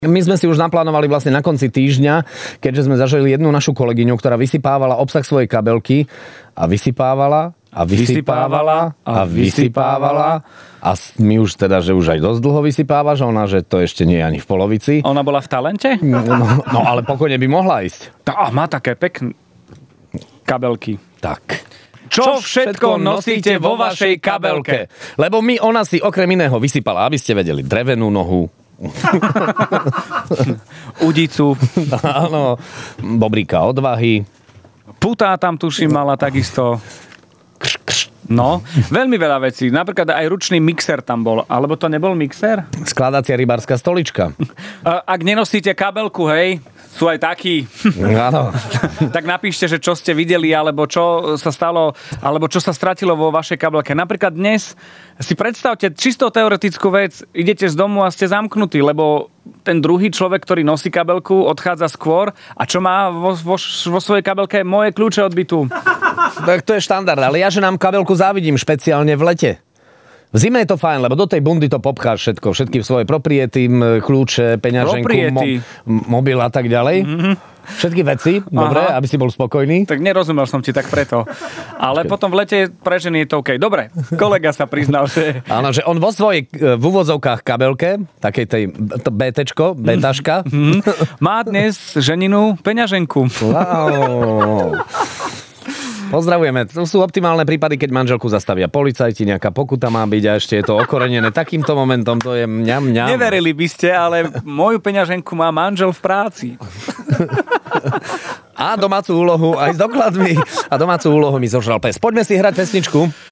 My sme si už naplánovali vlastne na konci týždňa, keďže sme zažili jednu našu kolegyňu, ktorá vysypávala obsah svojej kabelky a vysypávala a vysypávala a vysypávala. A my už teda, že už aj dosť dlho vysypáva, že ona, že to ešte nie je ani v polovici. Ona bola v talente? No ale pokojne by mohla ísť. A má také pekné kabelky. Tak. Čo všetko nosíte vo vašej kabelke? Lebo ona si okrem iného vysypala, aby ste vedeli, drevenú nohu, udicu. Áno, bobríka odvahy. Putá tam tuším mala takisto. No, veľmi veľa vecí. Napríklad aj ručný mixer tam bol. Alebo to nebol mixer? Skladacia rybárska stolička. Ak nenosíte kabelku, hej, sú aj takí. Áno. Tak napíšte, že čo ste videli, alebo čo sa stalo, alebo čo sa stratilo vo vašej kabelke. Napríklad dnes si predstavte čisto teoretickú vec, idete z domu a ste zamknutí, lebo ten druhý človek, ktorý nosí kabelku, odchádza skôr a čo má vo svojej kabelke? Moje kľúče od bytu. Tak to je štandard, ale ja, že nám kabelku závidím špeciálne v lete. V zime je to fajn, lebo do tej bundy to popcháš všetko. Všetky svoje propriety, kľúče, peňaženku, mobil a tak ďalej. Mm-hmm. Všetky veci, dobre, aby si bol spokojný. Tak nerozumel som ti tak preto. Ale potom v lete pre ženy je to OK. Dobre, kolega sa priznal, že... Áno, že on vo svojej v úvodzovkách kabelke, takej tej betaška, má dnes ženinu peňaženku. Wow. Pozdravujeme. To sú optimálne prípady, keď manželku zastavia policajti, nejaká pokuta má byť a ešte je to okorenené takýmto momentom, to je mňam. Neverili by ste, ale moju peňaženku má manžel v práci. A domácu úlohu aj s dokladmi. A domácu úlohu mi zožral pes. Poďme si hrať pesničku.